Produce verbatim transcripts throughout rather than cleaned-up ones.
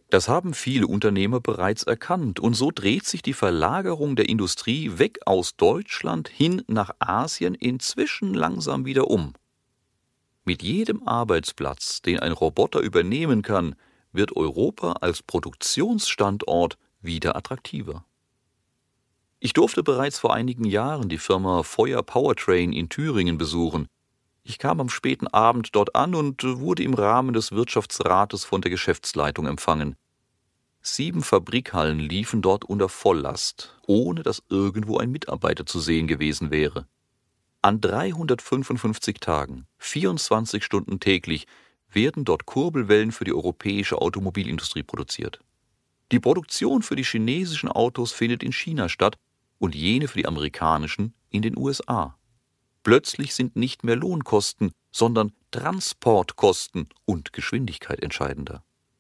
Das haben viele Unternehmer bereits erkannt und so dreht sich die Verlagerung der Industrie weg aus Deutschland hin nach Asien inzwischen langsam wieder um. Mit jedem Arbeitsplatz, den ein Roboter übernehmen kann, wird Europa als Produktionsstandort wieder attraktiver. Ich durfte bereits vor einigen Jahren die Firma Feuer Powertrain in Thüringen besuchen. Ich kam am späten Abend dort an und wurde im Rahmen des Wirtschaftsrates von der Geschäftsleitung empfangen. Sieben Fabrikhallen liefen dort unter Volllast, ohne dass irgendwo ein Mitarbeiter zu sehen gewesen wäre. An dreihundertfünfundfünfzig Tagen, vierundzwanzig Stunden täglich, werden dort Kurbelwellen für die europäische Automobilindustrie produziert. Die Produktion für die chinesischen Autos findet in China statt und jene für die amerikanischen in den U S A. Plötzlich sind nicht mehr Lohnkosten, sondern Transportkosten und Geschwindigkeit entscheidender.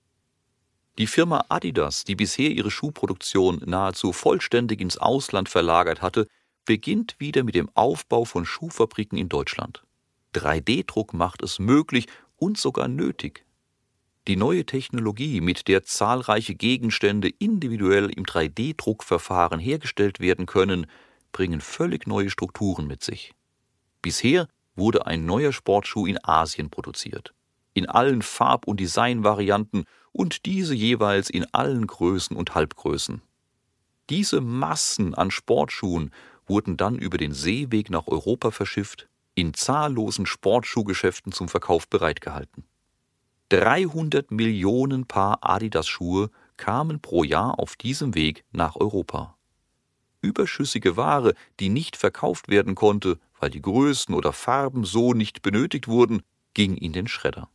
Die Firma Adidas, die bisher ihre Schuhproduktion nahezu vollständig ins Ausland verlagert hatte, beginnt wieder mit dem Aufbau von Schuhfabriken in Deutschland. drei D Druck macht es möglich und sogar nötig. Die neue Technologie, mit der zahlreiche Gegenstände individuell im drei D Druckverfahren hergestellt werden können, bringen völlig neue Strukturen mit sich. Bisher wurde ein neuer Sportschuh in Asien produziert, in allen Farb- und Designvarianten und diese jeweils in allen Größen und Halbgrößen. Diese Massen an Sportschuhen wurden dann über den Seeweg nach Europa verschifft, in zahllosen Sportschuhgeschäften zum Verkauf bereitgehalten. dreihundert Millionen Paar Adidas-Schuhe kamen pro Jahr auf diesem Weg nach Europa. Überschüssige Ware, die nicht verkauft werden konnte, weil die Größen oder Farben so nicht benötigt wurden, ging in den Schredder.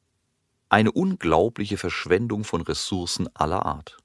Eine unglaubliche Verschwendung von Ressourcen aller Art.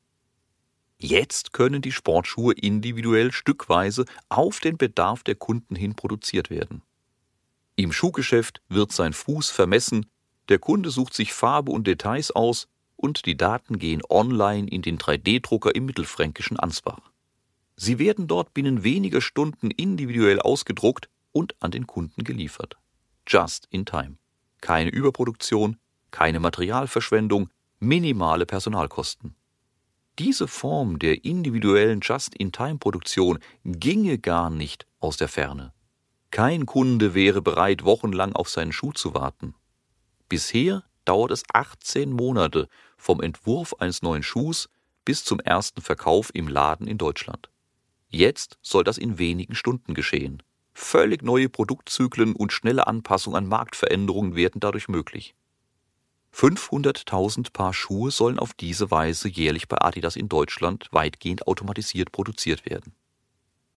Jetzt können die Sportschuhe individuell stückweise auf den Bedarf der Kunden hin produziert werden. Im Schuhgeschäft wird sein Fuß vermessen, der Kunde sucht sich Farbe und Details aus und die Daten gehen online in den drei D Drucker im mittelfränkischen Ansbach. Sie werden dort binnen weniger Stunden individuell ausgedruckt und an den Kunden geliefert. Just in time. Keine Überproduktion, keine Materialverschwendung, minimale Personalkosten. Diese Form der individuellen Just-in-Time-Produktion ginge gar nicht aus der Ferne. Kein Kunde wäre bereit, wochenlang auf seinen Schuh zu warten. Bisher dauert es achtzehn Monate vom Entwurf eines neuen Schuhs bis zum ersten Verkauf im Laden in Deutschland. Jetzt soll das in wenigen Stunden geschehen. Völlig neue Produktzyklen und schnelle Anpassung an Marktveränderungen werden dadurch möglich. fünfhunderttausend Paar Schuhe sollen auf diese Weise jährlich bei Adidas in Deutschland weitgehend automatisiert produziert werden.